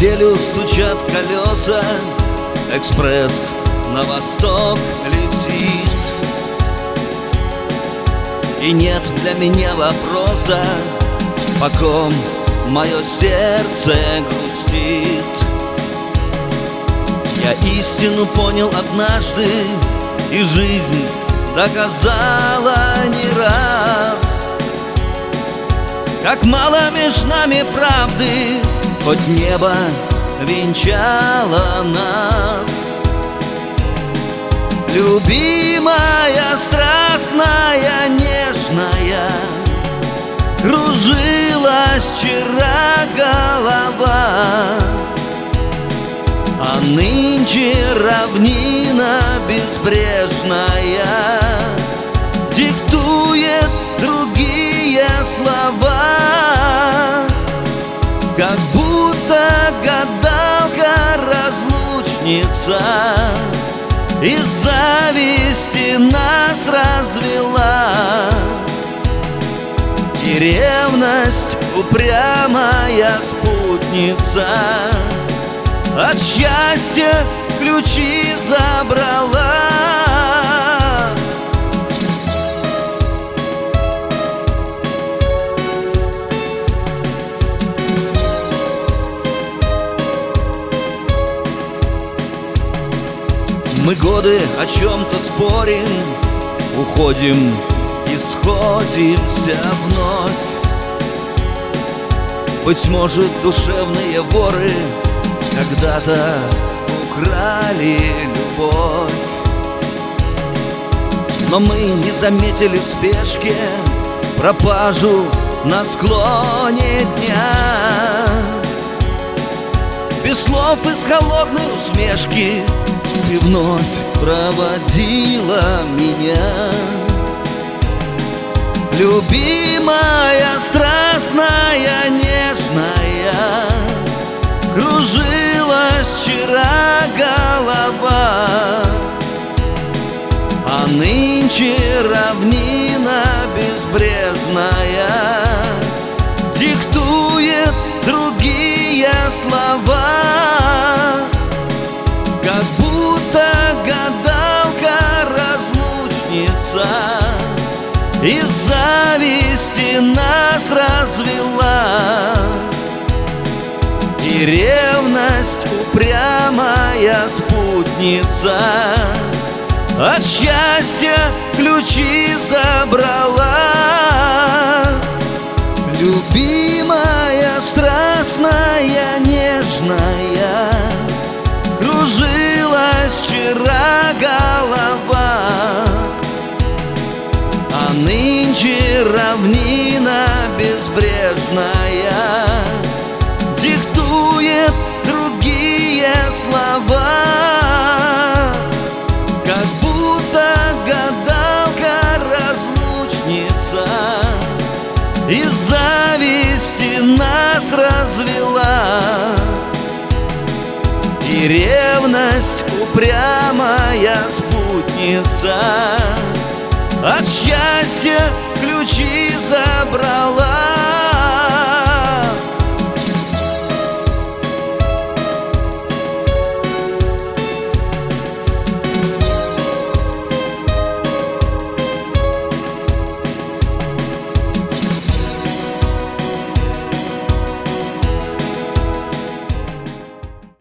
неделю стучат колеса, экспресс на восток летит. И нет для меня вопроса, по ком мое сердце грустит. Я истину понял однажды, и жизнь доказала не раз, как мало меж нами правды, хоть небо венчало нас. Любимая, страстная, нежная, кружилась вчера голова, а нынче равнина безбрежная диктует другие слова. Как будто гадалка-разлучница из зависти нас развела, и ревность упрямая спутница от счастья ключи забрала. Мы годы о чем-то спорим, уходим и сходимся вновь. Быть может, душевные воры когда-то украли любовь, но мы не заметили в спешке пропажу на склоне дня. Без слов и с холодной усмешки ты вновь проводила меня. Любимая, страстная, нежная, кружилась вчера голова, а нынче равнина безбрежная диктует другие слова. Как будто гадалка-разлучница из зависти нас развела, и ревность упрямая спутница от счастья ключи забрала. Любимая, страстная, нежная, кружилась вчера голова, а нынче равнина безбрежная диктует другие слова. Как будто гадалка-разлучница из зависти нас развела, и ревность упрямая спутница от счастья ключи забрала.